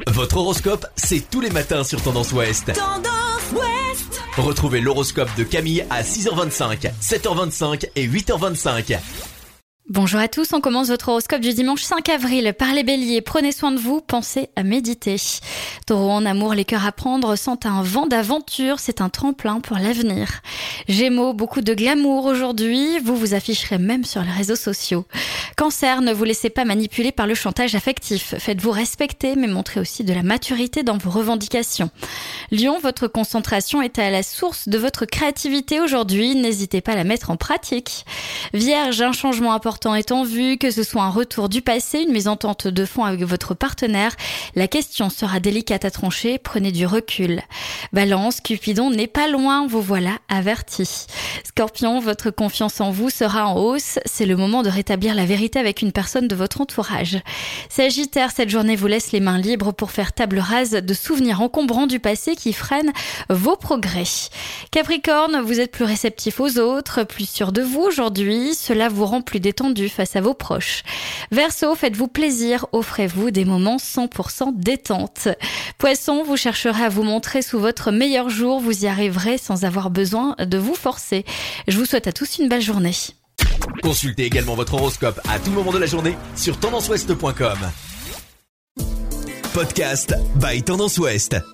Votre horoscope, c'est tous les matins sur Tendance Ouest. Tendance Ouest. Retrouvez l'horoscope de Camille à 6h25, 7h25 et 8h25. Bonjour à tous, on commence votre horoscope du dimanche 5 avril par les béliers. Prenez soin de vous, pensez à méditer. Taureau, en amour, les cœurs à prendre sentent un vent d'aventure, c'est un tremplin pour l'avenir. Gémeaux, beaucoup de glamour aujourd'hui, vous vous afficherez même sur les réseaux sociaux. Cancer, ne vous laissez pas manipuler par le chantage affectif. Faites-vous respecter, mais montrez aussi de la maturité dans vos revendications. Lion, votre concentration est à la source de votre créativité aujourd'hui, n'hésitez pas à la mettre en pratique. Vierge, un changement important est en vue, que ce soit un retour du passé, une mésentente de fond avec votre partenaire. La question sera délicate à trancher, prenez du recul. Balance, Cupidon n'est pas loin, vous voilà averti. Scorpion, votre confiance en vous sera en hausse, c'est le moment de rétablir la vérité avec une personne de votre entourage. Sagittaire, cette journée vous laisse les mains libres pour faire table rase de souvenirs encombrants du passé qui freinent vos progrès. Capricorne, vous êtes plus réceptif aux autres, plus sûr de vous aujourd'hui, cela vous rend plus détendu face à vos proches. Verseau, faites-vous plaisir, offrez-vous des moments 100% détente. Poisson, vous chercherez à vous montrer sous votre meilleur jour, vous y arriverez sans avoir besoin de vous forcer. Je vous souhaite à tous une belle journée. Consultez également votre horoscope à tout moment de la journée sur tendanceouest.com. Podcast by Tendance Ouest.